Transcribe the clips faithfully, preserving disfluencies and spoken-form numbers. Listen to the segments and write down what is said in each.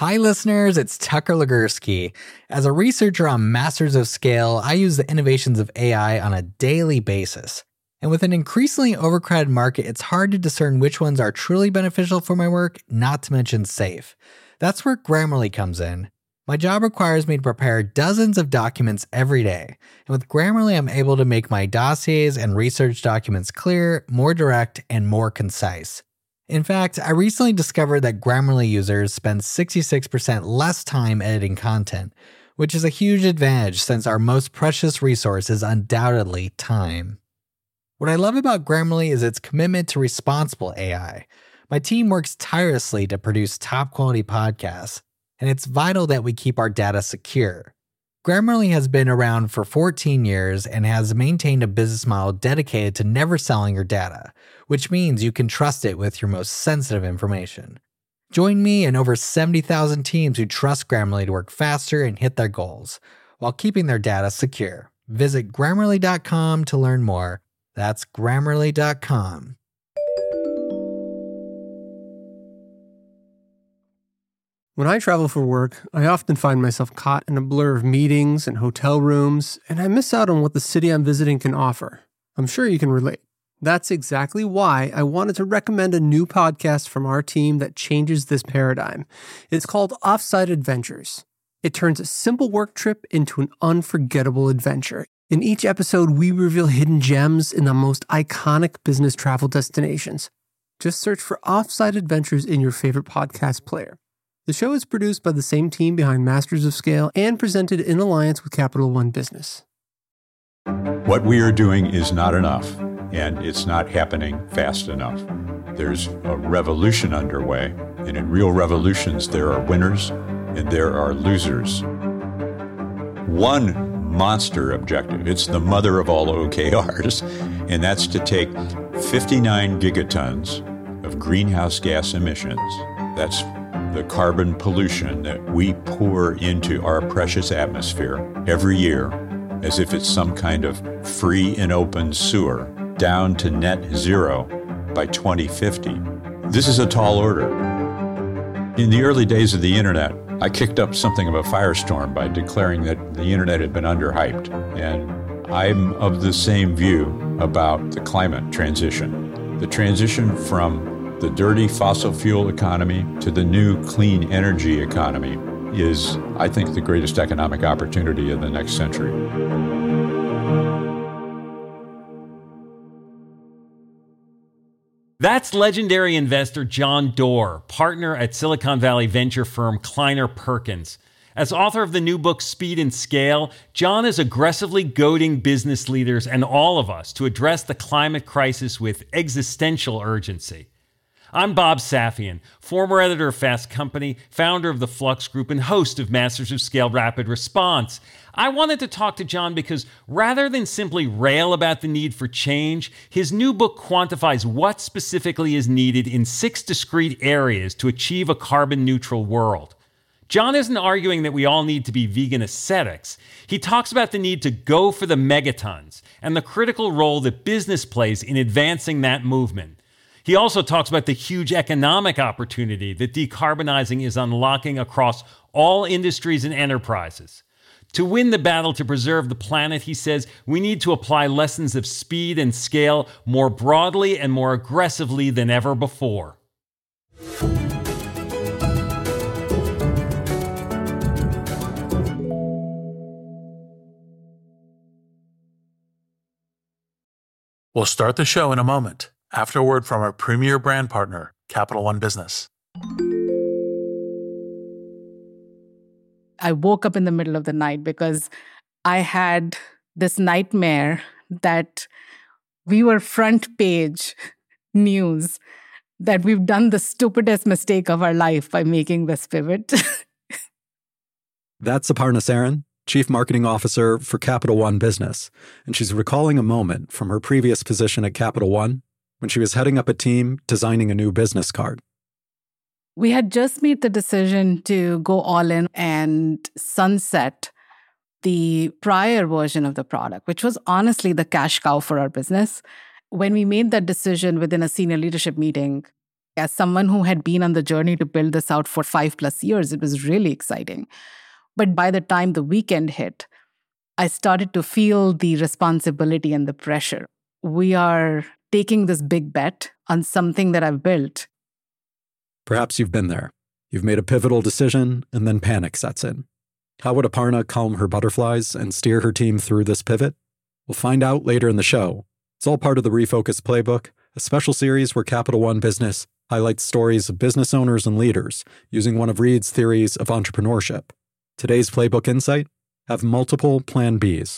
Hi listeners, it's Tucker Legursky. As a researcher on Masters of Scale, I use the innovations of A I on a daily basis. And with an increasingly overcrowded market, it's hard to discern which ones are truly beneficial for my work, not to mention safe. That's where Grammarly comes in. My job requires me to prepare dozens of documents every day. And with Grammarly, I'm able to make my dossiers and research documents clear, more direct, and more concise. In fact, I recently discovered that Grammarly users spend sixty-six percent less time editing content, which is a huge advantage since our most precious resource is undoubtedly time. What I love about Grammarly is its commitment to responsible A I. My team works tirelessly to produce top-quality podcasts, and it's vital that we keep our data secure. Grammarly has been around for fourteen years and has maintained a business model dedicated to never selling your data, which means you can trust it with your most sensitive information. Join me and over seventy thousand teams who trust Grammarly to work faster and hit their goals, while keeping their data secure. Visit Grammarly dot com to learn more. That's Grammarly dot com. When I travel for work, I often find myself caught in a blur of meetings and hotel rooms, and I miss out on what the city I'm visiting can offer. I'm sure you can relate. That's exactly why I wanted to recommend a new podcast from our team that changes this paradigm. It's called Offsite Adventures. It turns a simple work trip into an unforgettable adventure. In each episode, we reveal hidden gems in the most iconic business travel destinations. Just search for Offsite Adventures in your favorite podcast player. The show is produced by the same team behind Masters of Scale and presented in alliance with Capital One Business. What we are doing is not enough, and it's not happening fast enough. There's a revolution underway, and in real revolutions, there are winners and there are losers. One monster objective, it's the mother of all O K Rs, and that's to take fifty-nine gigatons of greenhouse gas emissions. That's the carbon pollution that we pour into our precious atmosphere every year, as if it's some kind of free and open sewer, down to net zero by twenty fifty. This is a tall order. In the early days of the internet, I kicked up something of a firestorm by declaring that the internet had been underhyped, and I'm of the same view about the climate transition. The transition from the dirty fossil fuel economy to the new clean energy economy is, I think, the greatest economic opportunity of the next century. That's legendary investor John Doerr, partner at Silicon Valley venture firm Kleiner Perkins. As author of the new book Speed and Scale, John is aggressively goading business leaders and all of us to address the climate crisis with existential urgency. I'm Bob Safian, former editor of Fast Company, founder of the Flux Group, and host of Masters of Scale Rapid Response. I wanted to talk to John because rather than simply rail about the need for change, his new book quantifies what specifically is needed in six discrete areas to achieve a carbon-neutral world. John isn't arguing that we all need to be vegan ascetics. He talks about the need to go for the megatons and the critical role that business plays in advancing that movement. He also talks about the huge economic opportunity that decarbonizing is unlocking across all industries and enterprises. To win the battle to preserve the planet, he says, we need to apply lessons of speed and scale more broadly and more aggressively than ever before. We'll start the show in a moment, after a word from our premier brand partner, Capital One Business. I woke up in the middle of the night because I had this nightmare that we were front page news, that we've done the stupidest mistake of our life by making this pivot. That's Aparna Saran, Chief Marketing Officer for Capital One Business, and she's recalling a moment from her previous position at Capital One when she was heading up a team designing a new business card. We had just made the decision to go all in and sunset the prior version of the product, which was honestly the cash cow for our business. When we made that decision within a senior leadership meeting, As someone who had been on the journey to build this out for five plus years, it was really exciting. But by the time the weekend hit, I started to feel the responsibility and the pressure. We are taking this big bet on something that I've built. Perhaps you've been there. You've made a pivotal decision, and then panic sets in. How would Aparna calm her butterflies and steer her team through this pivot? We'll find out later in the show. It's all part of the Refocus Playbook, a special series where Capital One Business highlights stories of business owners and leaders using one of Reid's theories of entrepreneurship. Today's Playbook Insight: have multiple Plan Bs.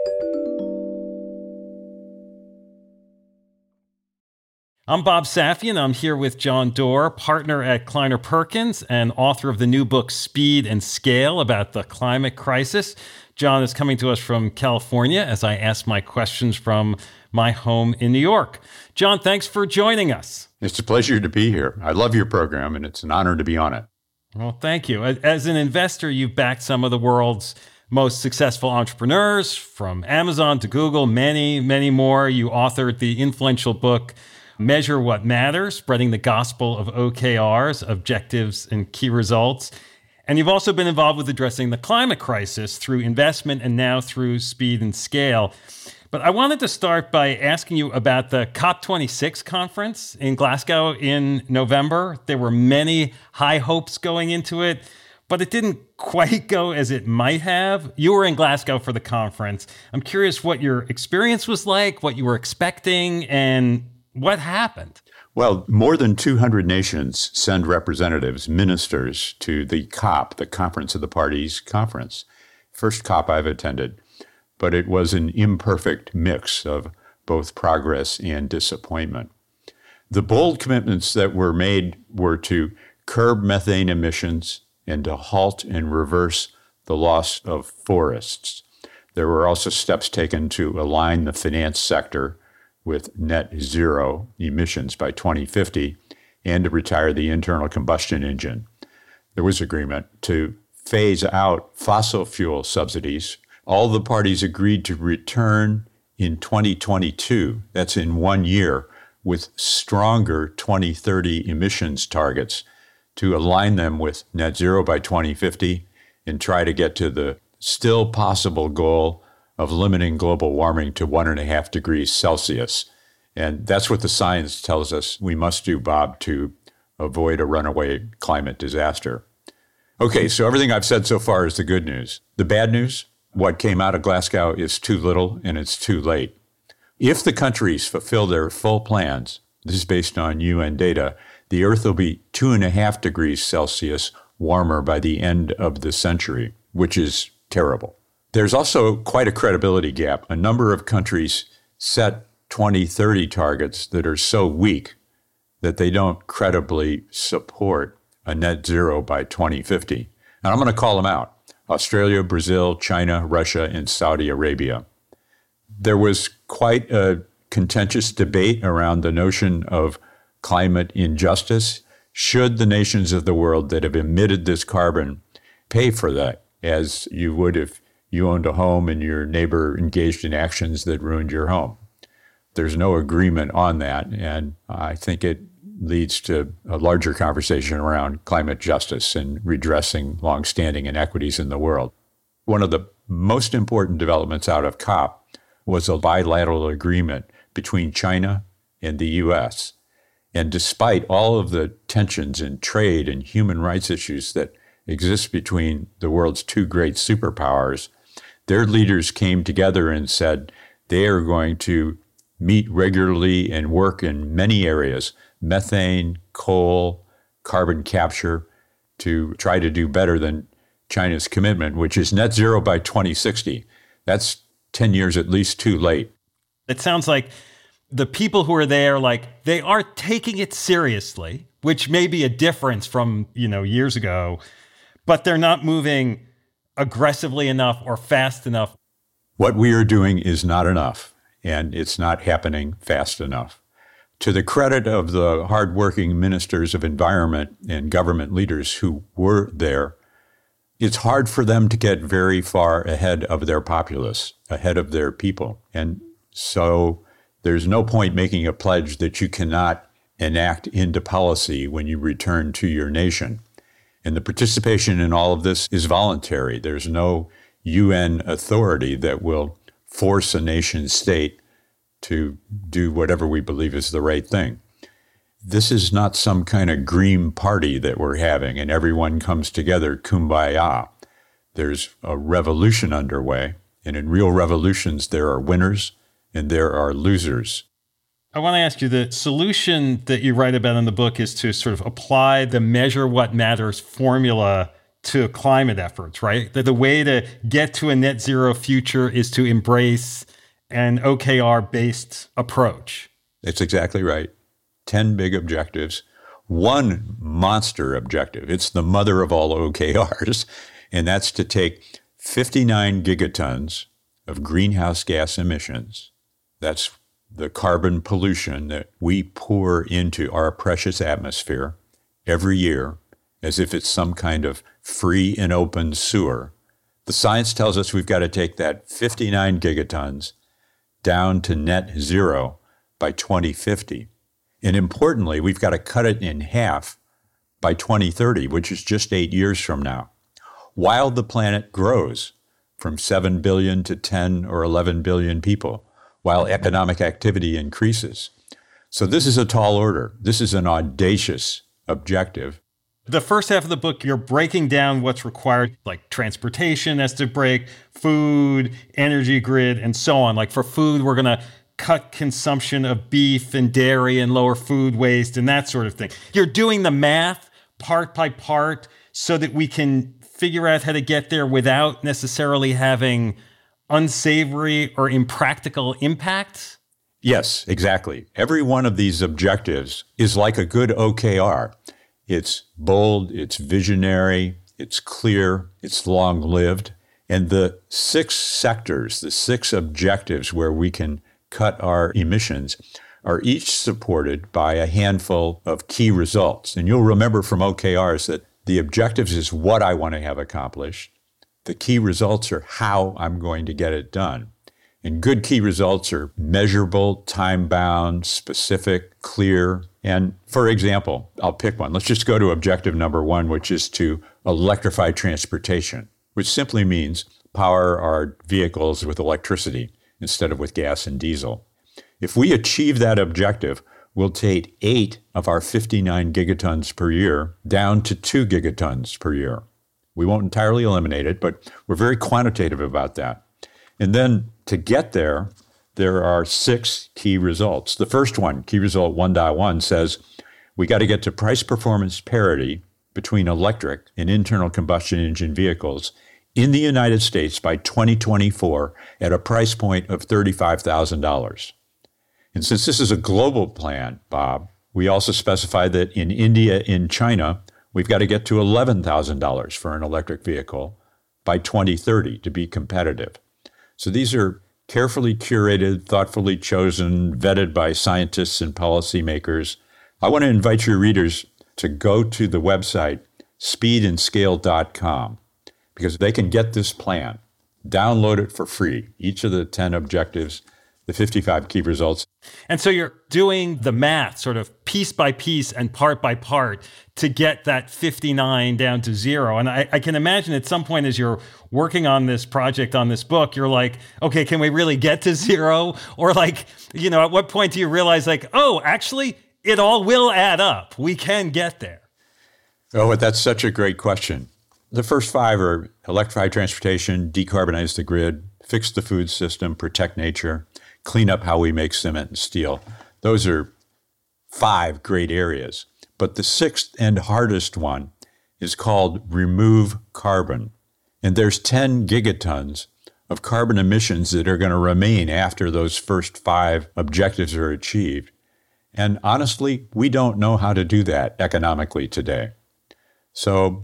I'm Bob Safian. I'm here with John Doerr, partner at Kleiner Perkins and author of the new book Speed and Scale about the climate crisis. John is coming to us from California as I ask my questions from my home in New York. John, thanks for joining us. It's a pleasure to be here. I love your program, and it's an honor to be on it. Well, thank you. As an investor, you've backed some of the world's most successful entrepreneurs, from Amazon to Google, many, many more. You authored the influential book Measure What Matters, spreading the gospel of O K Rs, objectives and key results. And you've also been involved with addressing the climate crisis through investment and now through Speed and Scale. But I wanted to start by asking you about the COP twenty-six conference in Glasgow in November. There were many high hopes going into it, but it didn't quite go as it might have. You were in Glasgow for the conference. I'm curious what your experience was like, what you were expecting, and what happened. Well, more than two hundred nations send representatives, ministers, to the COP, the Conference of the Parties conference. First COP I've attended, but it was an imperfect mix of both progress and disappointment. The bold commitments that were made were to curb methane emissions and to halt and reverse the loss of forests. There were also steps taken to align the finance sector with net zero emissions by twenty fifty and to retire the internal combustion engine. There was agreement to phase out fossil fuel subsidies. All the parties agreed to return in twenty twenty-two, that's in one year, with stronger twenty thirty emissions targets to align them with net zero by twenty fifty and try to get to the still possible goal of limiting global warming to one and a half degrees Celsius. And that's what the science tells us we must do, Bob, to avoid a runaway climate disaster. Okay, so everything I've said so far is the good news. The bad news, what came out of Glasgow is too little and it's too late. If the countries fulfill their full plans, this is based on U N data, the Earth will be two and a half degrees Celsius warmer by the end of the century, which is terrible. There's also quite a credibility gap. A number of countries set twenty thirty targets that are so weak that they don't credibly support a net zero by twenty fifty. And I'm going to call them out: Australia, Brazil, China, Russia, and Saudi Arabia. There was quite a contentious debate around the notion of climate injustice. Should the nations of the world that have emitted this carbon pay for that, as you would if you owned a home and your neighbor engaged in actions that ruined your home? There's no agreement on that, and I think it leads to a larger conversation around climate justice and redressing longstanding inequities in the world. One of the most important developments out of COP was a bilateral agreement between China and the U S. And despite all of the tensions in trade and human rights issues that exist between the world's two great superpowers, their leaders came together and said they are going to meet regularly and work in many areas: methane, coal, carbon capture, to try to do better than China's commitment, which is net zero by twenty sixty. That's ten years at least too late. It sounds like the people who are there, like, they are taking it seriously, which may be a difference from, you know, years ago, but they're not moving aggressively enough or fast enough. What we are doing is not enough, and it's not happening fast enough. To the credit of the hardworking ministers of environment and government leaders who were there, it's hard for them to get very far ahead of their populace, ahead of their people. And so there's no point making a pledge that you cannot enact into policy when you return to your nation. And the participation in all of this is voluntary. There's no U N authority that will force a nation state to do whatever we believe is the right thing. This is not some kind of green party that we're having and everyone comes together, kumbaya. There's a revolution underway, and in real revolutions, there are winners and there are losers. I want to ask you, the solution that you write about in the book is to sort of apply the measure what matters formula to climate efforts, right? That the way to get to a net zero future is to embrace an O K R-based approach. That's exactly right. ten big objectives, one monster objective. It's the mother of all O K Rs, and that's to take fifty-nine gigatons of greenhouse gas emissions. That's the carbon pollution that we pour into our precious atmosphere every year as if it's some kind of free and open sewer. The science tells us we've got to take that fifty-nine gigatons down to net zero by twenty fifty. And importantly, we've got to cut it in half by twenty thirty, which is just eight years from now, while the planet grows from seven billion to ten or eleven billion people, while economic activity increases. So this is a tall order. This is an audacious objective. The first half of the book, you're breaking down what's required, like transportation has to break, food, energy grid, and so on. Like for food, we're going to cut consumption of beef and dairy and lower food waste and that sort of thing. You're doing the math part by part so that we can figure out how to get there without necessarily having unsavory or impractical impacts? Yes, exactly. Every one of these objectives is like a good O K R. It's bold, it's visionary, it's clear, it's long-lived. And the six sectors, the six objectives where we can cut our emissions are each supported by a handful of key results. And you'll remember from O K Rs that the objectives is what I want to have accomplished. The key results are how I'm going to get it done. And good key results are measurable, time-bound, specific, clear. And for example, I'll pick one. Let's just go to objective number one, which is to electrify transportation, which simply means power our vehicles with electricity instead of with gas and diesel. If we achieve that objective, we'll take eight of our fifty-nine gigatons per year down to two gigatons per year. We won't entirely eliminate it, but we're very quantitative about that. And then to get there, there are six key results. The first one, key result one point one, says we got to get to price performance parity between electric and internal combustion engine vehicles in the United States by twenty twenty-four at a price point of thirty-five thousand dollars. And since this is a global plan, Bob, we also specify that in India and China, we've got to get to eleven thousand dollars for an electric vehicle by twenty thirty to be competitive. So these are carefully curated, thoughtfully chosen, vetted by scientists and policymakers. I want to invite your readers to go to the website speed and scale dot com because they can get this plan, download it for free, each of the ten objectives, the fifty-five key results. And so you're doing the math sort of piece by piece and part by part to get that fifty-nine down to zero. And I, I can imagine at some point as you're working on this project, on this book, you're like, okay, can we really get to zero? Or like, you know, at what point do you realize like, oh, actually, it all will add up. We can get there. Oh, that's such a great question. The first five are electrify transportation, decarbonize the grid, fix the food system, protect nature, clean up how we make cement and steel. Those are five great areas. But the sixth and hardest one is called remove carbon. And there's ten gigatons of carbon emissions that are going to remain after those first five objectives are achieved. And honestly, we don't know how to do that economically today. So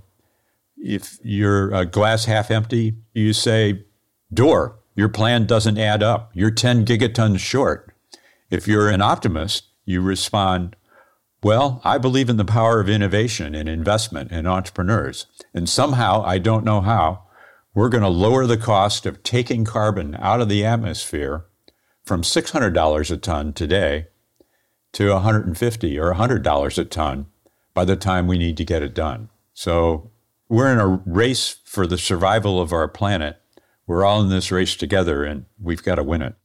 if you're a glass half empty, you say, door, your plan doesn't add up. You're ten gigatons short. If you're an optimist, you respond, well, I believe in the power of innovation and investment and entrepreneurs. And somehow, I don't know how, we're going to lower the cost of taking carbon out of the atmosphere from six hundred dollars a ton today to one hundred fifty dollars or one hundred dollars a ton by the time we need to get it done. So we're in a race for the survival of our planet. We're all in this race together, and we've got to win it.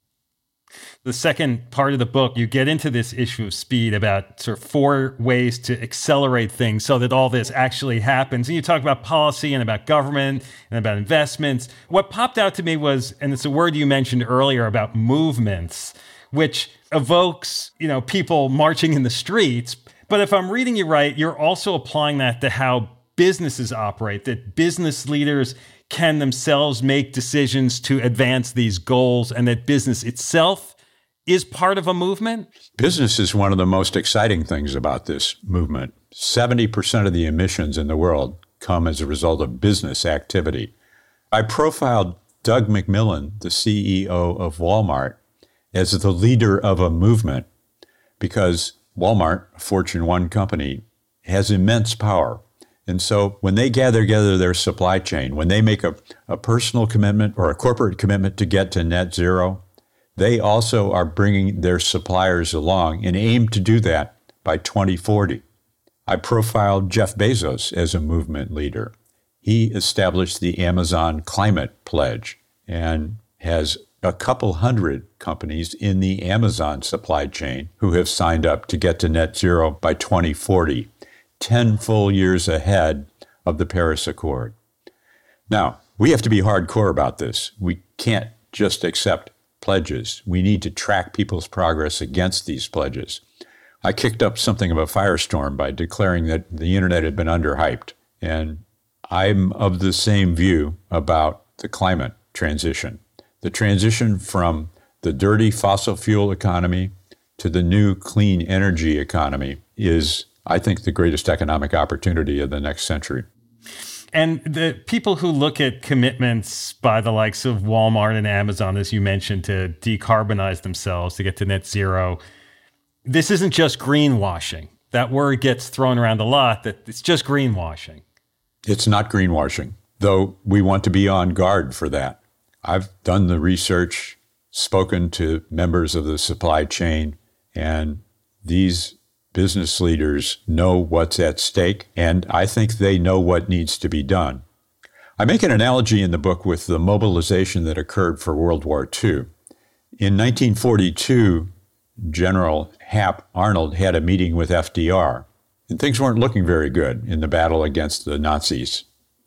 The second part of the book, you get into this issue of speed about sort of four ways to accelerate things so that all this actually happens. And you talk about policy and about government and about investments. What popped out to me was, and it's a word you mentioned earlier about movements, which evokes, you know, people marching in the streets. But if I'm reading you right, you're also applying that to how businesses operate, that business leaders can themselves make decisions to advance these goals, and that business itself is part of a movement? Business is one of the most exciting things about this movement. seventy percent of the emissions in the world come as a result of business activity. I profiled Doug McMillon, the C E O of Walmart, as the leader of a movement because Walmart, a Fortune one company, has immense power. And so when they gather together their supply chain, when they make a, a personal commitment or a corporate commitment to get to net zero, they also are bringing their suppliers along and aim to do that by twenty forty. I profiled Jeff Bezos as a movement leader. He established the Amazon Climate Pledge and has a couple hundred companies in the Amazon supply chain who have signed up to get to net zero by twenty forty. ten full years ahead of the Paris Accord. Now, we have to be hardcore about this. We can't just accept pledges. We need to track people's progress against these pledges. I kicked up something of a firestorm by declaring that the internet had been underhyped. And I'm of the same view about the climate transition. The transition from the dirty fossil fuel economy to the new clean energy economy is, I think, the greatest economic opportunity of the next century. And the people who look at commitments by the likes of Walmart and Amazon, as you mentioned, to decarbonize themselves, to get to net zero, this isn't just greenwashing. That word gets thrown around a lot, that it's just greenwashing. It's not greenwashing, though we want to be on guard for that. I've done the research, spoken to members of the supply chain, and these business leaders know what's at stake, and I think they know what needs to be done. I make an analogy in the book with the mobilization that occurred for World War Two. In nineteen forty-two, General Hap Arnold had a meeting with F D R, and things weren't looking very good in the battle against the Nazis.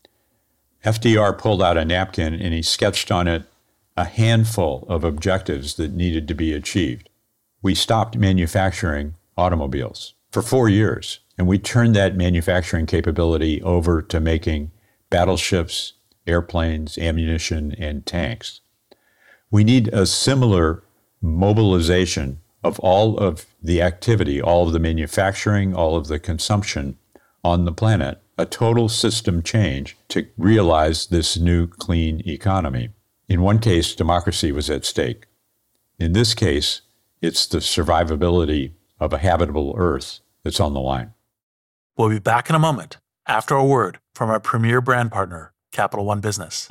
F D R pulled out a napkin and he sketched on it a handful of objectives that needed to be achieved. We stopped manufacturing automobiles for four years, and we turned that manufacturing capability over to making battleships, airplanes, ammunition, and tanks. We need a similar mobilization of all of the activity, all of the manufacturing, all of the consumption on the planet, a total system change to realize this new clean economy. In one case, democracy was at stake. In this case, it's the survivability of a habitable Earth that's on the line. We'll be back in a moment after a word from our premier brand partner, Capital One Business.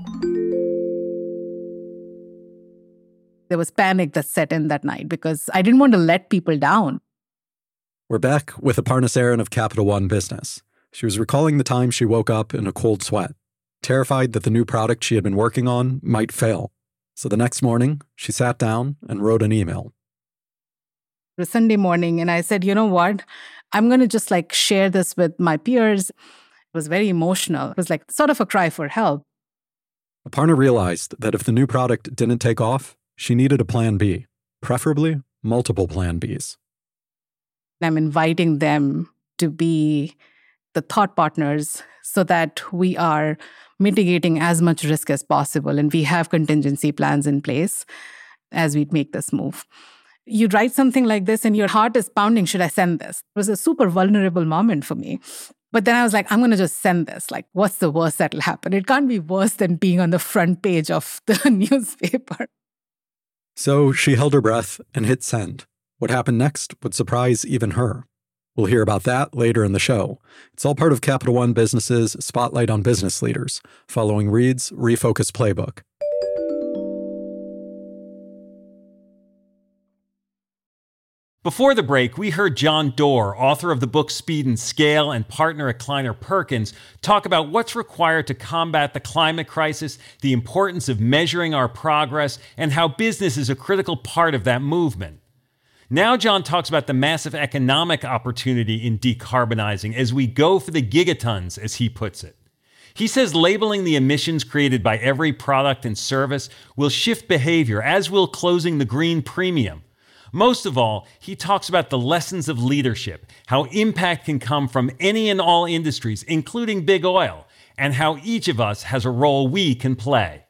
There was panic that set in that night because I didn't want to let people down. We're back with Aparna Saran of Capital One Business. She was recalling the time she woke up in a cold sweat, terrified that the new product she had been working on might fail. So the next morning, she sat down and wrote an email. It was Sunday morning, and I said, you know what? I'm going to just like share this with my peers. It was very emotional. It was like sort of a cry for help. Aparna realized that if the new product didn't take off, she needed a plan B, preferably multiple plan Bs. I'm inviting them to be the thought partners so that we are mitigating as much risk as possible, and we have contingency plans in place as we make this move. You write something like this and your heart is pounding, should I send this? It was a super vulnerable moment for me. But then I was like, I'm going to just send this. Like, what's the worst that'll happen? It can't be worse than being on the front page of the newspaper. So she held her breath and hit send. What happened next would surprise even her. We'll hear about that later in the show. It's all part of Capital One Business's Spotlight on Business Leaders, following Reed's Refocus Playbook. Before the break, we heard John Doerr, author of the book Speed and Scale and partner at Kleiner Perkins, talk about what's required to combat the climate crisis, the importance of measuring our progress, and how business is a critical part of that movement. Now John talks about the massive economic opportunity in decarbonizing as we go for the gigatons, as he puts it. He says labeling the emissions created by every product and service will shift behavior, as will closing the green premium. Most of all, he talks about the lessons of leadership, how impact can come from any and all industries, including big oil, and how each of us has a role we can play.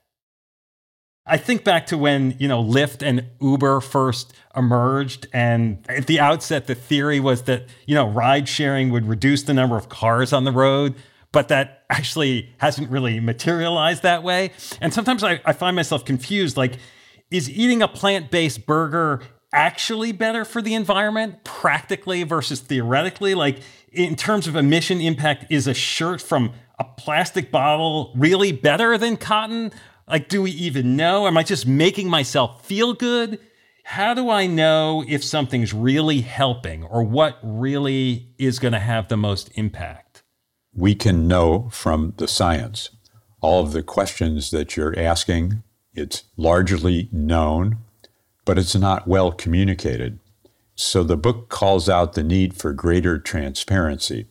I think back to when, you know, Lyft and Uber first emerged, and at the outset, the theory was that, you know, ride sharing would reduce the number of cars on the road, but that actually hasn't really materialized that way. And sometimes I, I find myself confused, like, is eating a plant-based burger actually better for the environment, practically versus theoretically? Like, in terms of emission impact, is a shirt from a plastic bottle really better than cotton? Like, do we even know? Am I just making myself feel good? How do I know if something's really helping or what really is going to have the most impact? We can know from the science. All of the questions that you're asking, it's largely known, but it's not well communicated. So the book calls out the need for greater transparency.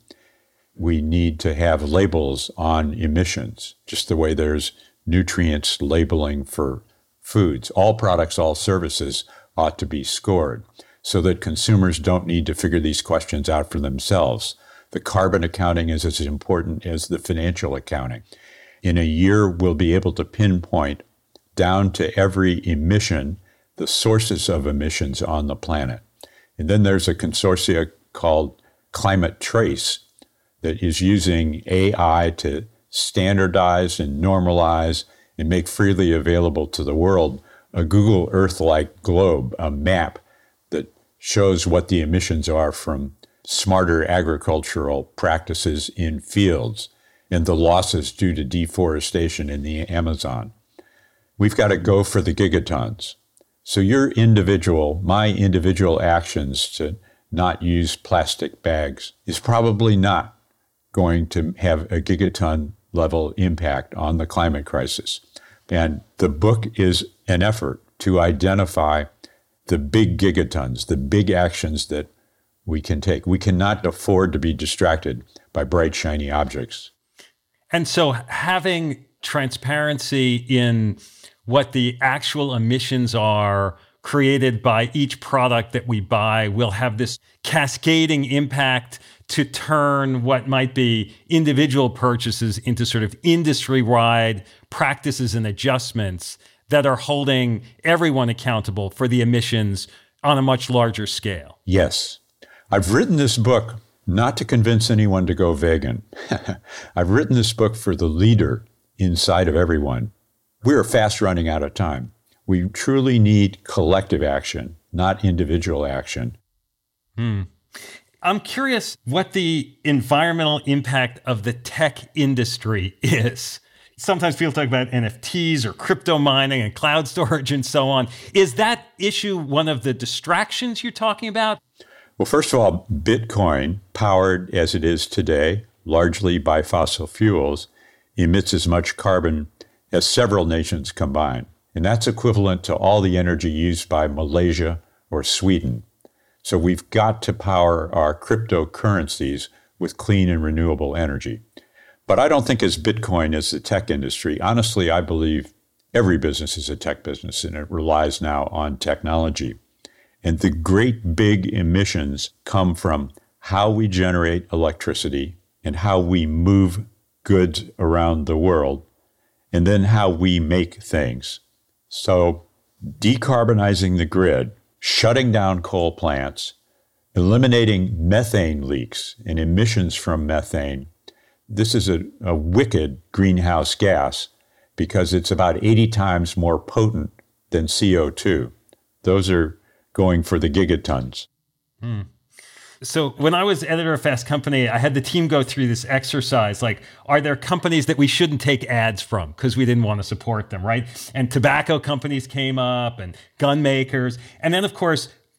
We need to have labels on emissions, just the way there's nutrients labeling for foods. All products, all services ought to be scored so that consumers don't need to figure these questions out for themselves. The carbon accounting is as important as the financial accounting. In a year, we'll be able to pinpoint down to every emission the sources of emissions on the planet. And then there's a consortia called Climate Trace that is using A I to standardize and normalize and make freely available to the world a Google Earth-like globe, a map that shows what the emissions are from smarter agricultural practices in fields and the losses due to deforestation in the Amazon. We've got to go for the gigatons. So your individual, my individual actions to not use plastic bags is probably not going to have a gigaton level impact on the climate crisis. And the book is an effort to identify the big gigatons, the big actions that we can take. We cannot afford to be distracted by bright, shiny objects. And so having transparency in what the actual emissions are created by each product that we buy will have this cascading impact to turn what might be individual purchases into sort of industry-wide practices and adjustments that are holding everyone accountable for the emissions on a much larger scale. Yes. I've written this book not to convince anyone to go vegan. I've written this book for the leader inside of everyone. We're fast running out of time. We truly need collective action, not individual action. Hmm. I'm curious what the environmental impact of the tech industry is. Sometimes people talk about N F Ts or crypto mining and cloud storage and so on. Is that issue one of the distractions you're talking about? Well, first of all, Bitcoin, powered as it is today, largely by fossil fuels, emits as much carbon as several nations combined. And that's equivalent to all the energy used by Malaysia or Sweden. So we've got to power our cryptocurrencies with clean and renewable energy. But I don't think as Bitcoin as the tech industry. Honestly, I believe every business is a tech business, and it relies now on technology. And the great big emissions come from how we generate electricity and how we move goods around the world, and then how we make things. So decarbonizing the grid, shutting down coal plants, eliminating methane leaks and emissions from methane. This is a, a wicked greenhouse gas because it's about eighty times more potent than C O two. Those are going for the gigatons. Hmm. So when I was editor of Fast Company, I had the team go through this exercise, like, are there companies that we shouldn't take ads from because we didn't want to support them, right? And tobacco companies came up and gun makers. And then, of course,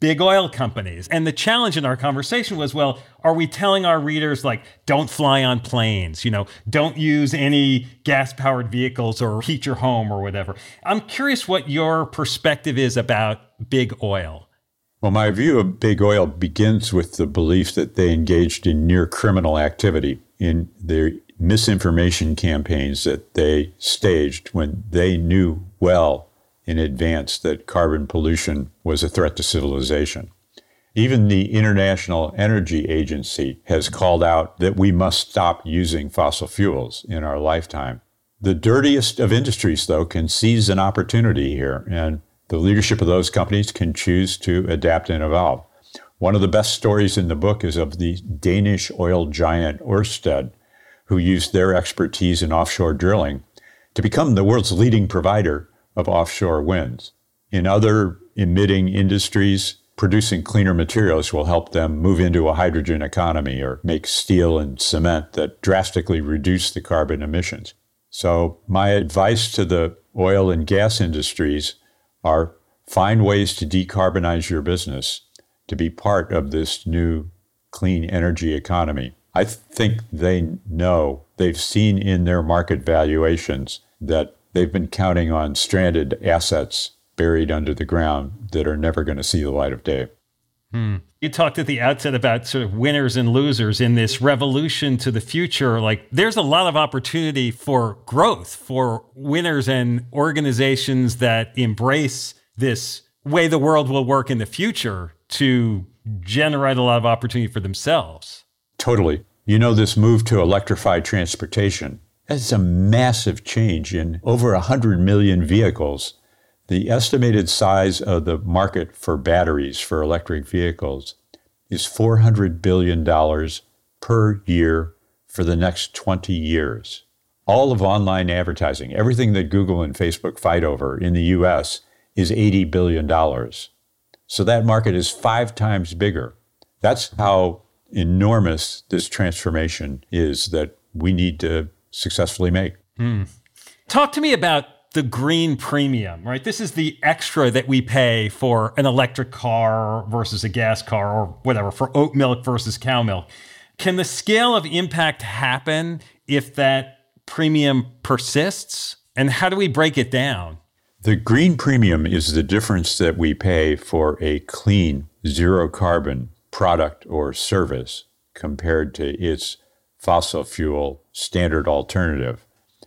big oil companies. And the challenge in our conversation was, well, are we telling our readers, like, don't fly on planes, you know, don't use any gas-powered vehicles or heat your home or whatever? I'm curious what your perspective is about big oil. Well, my view of big oil begins with the belief that they engaged in near criminal activity in their misinformation campaigns that they staged when they knew well in advance that carbon pollution was a threat to civilization. Even the International Energy Agency has called out that we must stop using fossil fuels in our lifetime. The dirtiest of industries, though, can seize an opportunity here, and the leadership of those companies can choose to adapt and evolve. One of the best stories in the book is of the Danish oil giant Ørsted, who used their expertise in offshore drilling to become the world's leading provider of offshore winds. In other emitting industries, producing cleaner materials will help them move into a hydrogen economy or make steel and cement that drastically reduce the carbon emissions. So my advice to the oil and gas industries are find ways to decarbonize your business to be part of this new clean energy economy. I think they know, they've seen in their market valuations that they've been counting on stranded assets buried under the ground that are never going to see the light of day. Hmm. You talked at the outset about sort of winners and losers in this revolution to the future. Like, there's a lot of opportunity for growth for winners and organizations that embrace this way the world will work in the future to generate a lot of opportunity for themselves. Totally. You know, this move to electrified transportation, that's a massive change in over one hundred million vehicles. The estimated size of the market for batteries for electric vehicles is four hundred billion dollars per year for the next twenty years. All of online advertising, everything that Google and Facebook fight over in the U S is eighty billion dollars. So that market is five times bigger. That's how enormous this transformation is that we need to successfully make. Hmm. Talk to me about the green premium, right? This is the extra that we pay for an electric car versus a gas car or whatever, for oat milk versus cow milk. Can the scale of impact happen if that premium persists? And how do we break it down? The green premium is the difference that we pay for a clean, zero carbon product or service compared to its fossil fuel standard alternative.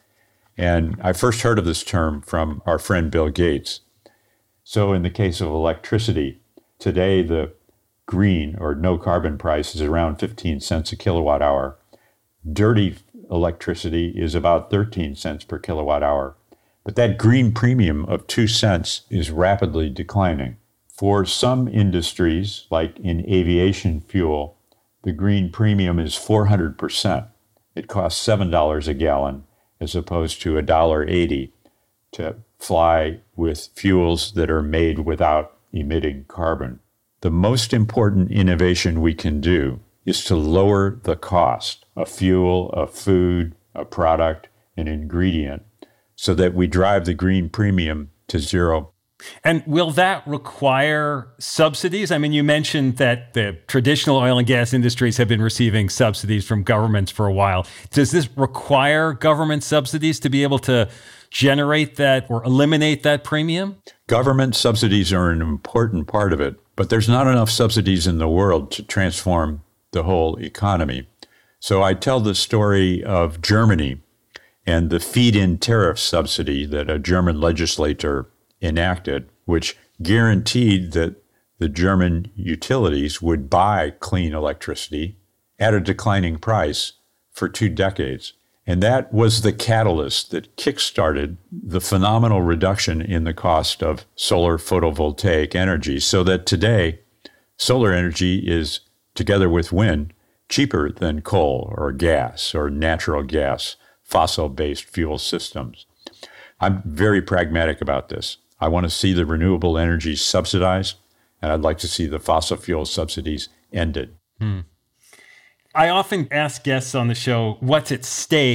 And I first heard of this term from our friend Bill Gates. So in the case of electricity, today the green or no carbon price is around fifteen cents a kilowatt hour. Dirty electricity is about thirteen cents per kilowatt hour. But that green premium of two cents is rapidly declining. For some industries, like in aviation fuel, the green premium is four hundred percent. It costs seven dollars a gallon as opposed to one dollar eighty to fly with fuels that are made without emitting carbon. The most important innovation we can do is to lower the cost of fuel, of food, a product, an ingredient, so that we drive the green premium to zero. And will that require subsidies? I mean, you mentioned that the traditional oil and gas industries have been receiving subsidies from governments for a while. Does this require government subsidies to be able to generate that or eliminate that premium? Government subsidies are an important part of it, but there's not enough subsidies in the world to transform the whole economy. So I tell the story of Germany and the feed-in tariff subsidy that a German legislator enacted, which guaranteed that the German utilities would buy clean electricity at a declining price for two decades. And that was the catalyst that kickstarted the phenomenal reduction in the cost of solar photovoltaic energy, so that today solar energy is, together with wind, cheaper than coal or gas or natural gas, fossil-based fuel systems. I'm very pragmatic about this. I want to see the renewable energies subsidized, and I'd like to see the fossil fuel subsidies ended. Hmm. I often ask guests on the show, what's at stake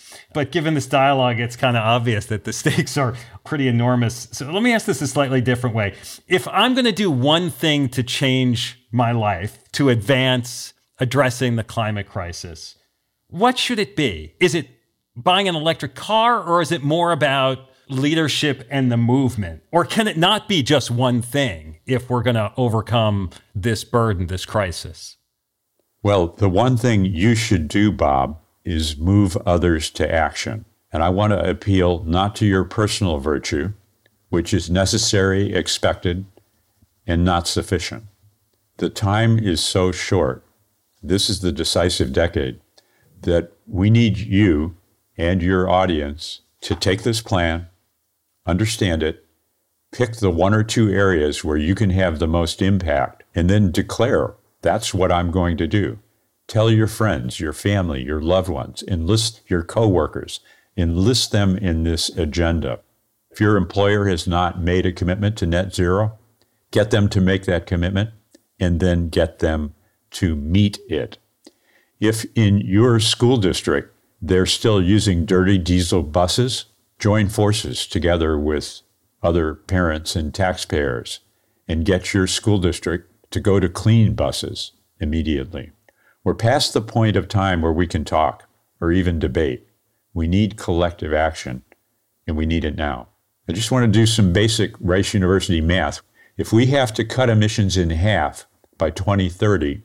But given this dialogue, it's kind of obvious that the stakes are pretty enormous. So let me ask this a slightly different way. If I'm going to do one thing to change my life, to advance addressing the climate crisis, what should it be? Is it buying an electric car, or is it more about leadership and the movement? Or can it not be just one thing if we're going to overcome this burden, this crisis? Well, the one thing you should do, Bob, is move others to action. And I want to appeal not to your personal virtue, which is necessary, expected, and not sufficient. The time is so short. This is the decisive decade that we need you and your audience to take this plan, understand it, pick the one or two areas where you can have the most impact, and then declare, that's what I'm going to do. Tell your friends, your family, your loved ones, enlist your coworkers, enlist them in this agenda. If your employer has not made a commitment to net zero, get them to make that commitment and then get them to meet it. If in your school district they're still using dirty diesel buses, join forces together with other parents and taxpayers and get your school district to go to clean buses immediately. We're past the point of time where we can talk or even debate. We need collective action, and we need it now. I just want to do some basic Rice University math. If we have to cut emissions in half by twenty thirty,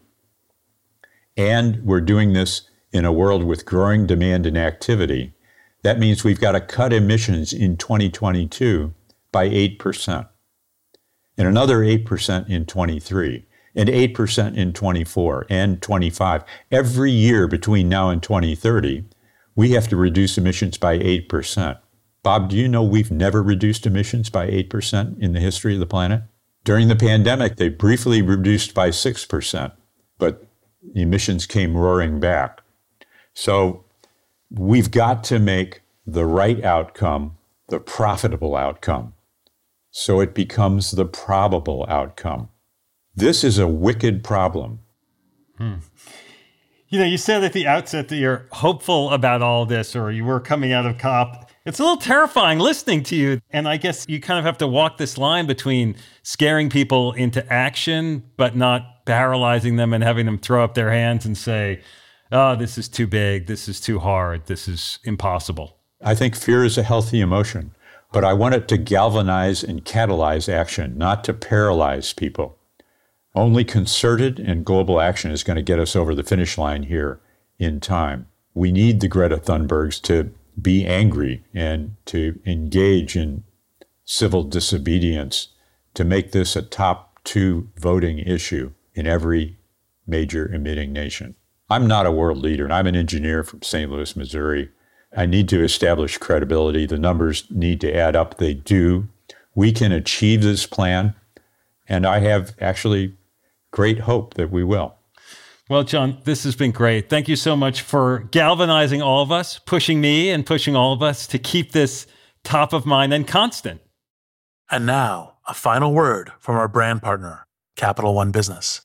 and we're doing this in a world with growing demand and activity, that means we've got to cut emissions in twenty twenty-two by eight percent, and another eight percent in twenty-three, and eight percent in twenty-four and twenty-five. Every year between now and twenty thirty, we have to reduce emissions by eight percent. Bob, do you know we've never reduced emissions by eight percent in the history of the planet? During the pandemic, they briefly reduced by six percent, but emissions came roaring back. So we've got to make the right outcome the profitable outcome, so it becomes the probable outcome. This is a wicked problem. Hmm. You know, you said at the outset that you're hopeful about all this, or you were coming out of COP. It's a little terrifying listening to you. And I guess you kind of have to walk this line between scaring people into action, but not paralyzing them and having them throw up their hands and say, oh, this is too big, this is too hard, this is impossible. I think fear is a healthy emotion, but I want it to galvanize and catalyze action, not to paralyze people. Only concerted and global action is going to get us over the finish line here in time. We need the Greta Thunbergs to be angry and to engage in civil disobedience to make this a top two voting issue in every major emitting nation. I'm not a world leader, and I'm an engineer from Saint Louis, Missouri. I need to establish credibility. The numbers need to add up. They do. We can achieve this plan, and I have actually great hope that we will. Well, John, this has been great. Thank you so much for galvanizing all of us, pushing me and pushing all of us to keep this top of mind and constant. And now, a final word from our brand partner, Capital One Business.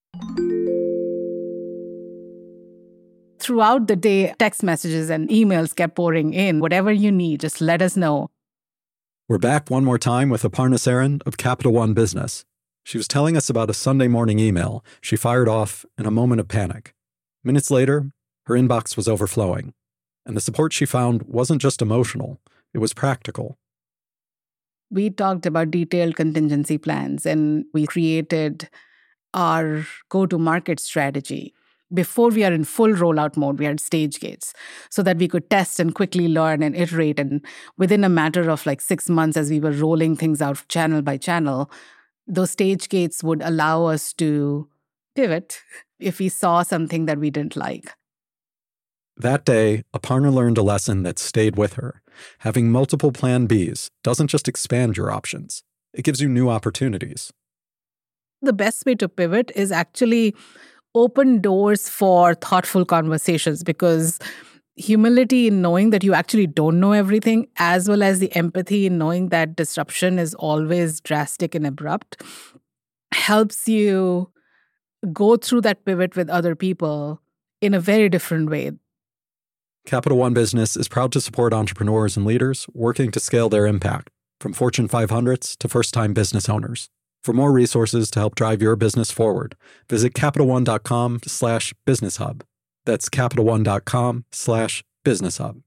Throughout the day, text messages and emails kept pouring in. Whatever you need, just let us know. We're back one more time with Aparna Saran of Capital One Business. She was telling us about a Sunday morning email she fired off in a moment of panic. Minutes later, her inbox was overflowing, and the support she found wasn't just emotional, it was practical. We talked about detailed contingency plans, and we created our go-to-market strategy. Before we are in full rollout mode, we had stage gates so that we could test and quickly learn and iterate. And within a matter of like six months, as we were rolling things out channel by channel, those stage gates would allow us to pivot if we saw something that we didn't like. That day, Aparna learned a lesson that stayed with her. Having multiple plan Bs doesn't just expand your options, it gives you new opportunities. The best way to pivot is actually open doors for thoughtful conversations, because humility in knowing that you actually don't know everything, as well as the empathy in knowing that disruption is always drastic and abrupt, helps you go through that pivot with other people in a very different way. Capital One Business is proud to support entrepreneurs and leaders working to scale their impact, from Fortune five hundreds to first-time business owners. For more resources to help drive your business forward, visit CapitalOne.com slash Business Hub. That's CapitalOne.com slash Business Hub.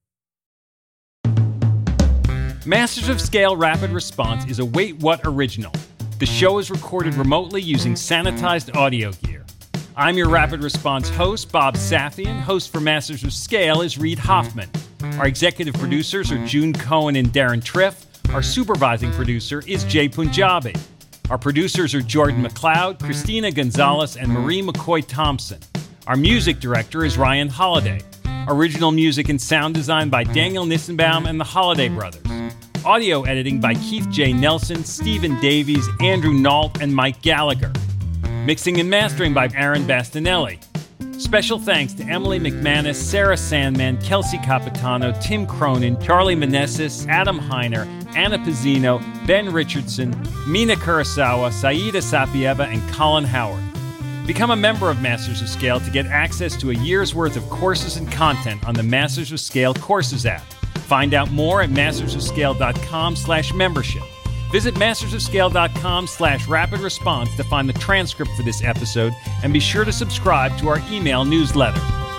Masters of Scale Rapid Response is a Wait What original. The show is recorded remotely using sanitized audio gear. I'm your Rapid Response host, Bob Safian. Host for Masters of Scale is Reid Hoffman. Our executive producers are June Cohen and Darren Triff. Our supervising producer is Jay Punjabi. Our producers are Jordan McLeod, Christina Gonzalez, and Marie McCoy Thompson. Our music director is Ryan Holiday. Original music and sound design by Daniel Nissenbaum and the Holiday Brothers. Audio editing by Keith J. Nelson, Stephen Davies, Andrew Nault, and Mike Gallagher. Mixing and mastering by Aaron Bastinelli. Special thanks to Emily McManus, Sarah Sandman, Kelsey Capitano, Tim Cronin, Charlie Manessis, Adam Heiner, Anna Pizzino, Ben Richardson, Mina Kurosawa, Saida Sapieva, and Colin Howard. Become a member of Masters of Scale to get access to a year's worth of courses and content on the Masters of Scale Courses app. Find out more at mastersofscale.com slash membership. Visit mastersofscale.com slash rapid response to find the transcript for this episode, and be sure to subscribe to our email newsletter.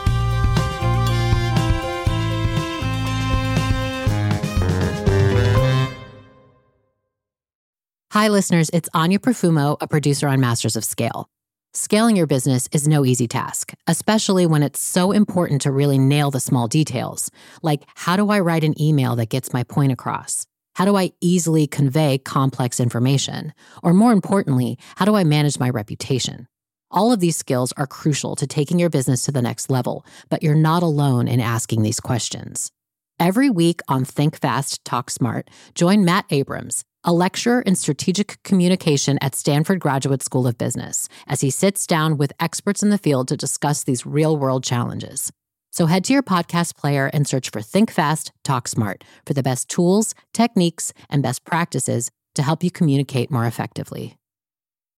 Hi, listeners. It's Anya Profumo, a producer on Masters of Scale. Scaling your business is no easy task, especially when it's so important to really nail the small details. Like, how do I write an email that gets my point across? How do I easily convey complex information? Or more importantly, how do I manage my reputation? All of these skills are crucial to taking your business to the next level, but you're not alone in asking these questions. Every week on Think Fast, Talk Smart, join Matt Abrams, a lecturer in strategic communication at Stanford Graduate School of Business, as he sits down with experts in the field to discuss these real-world challenges. So head to your podcast player and search for Think Fast, Talk Smart for the best tools, techniques, and best practices to help you communicate more effectively.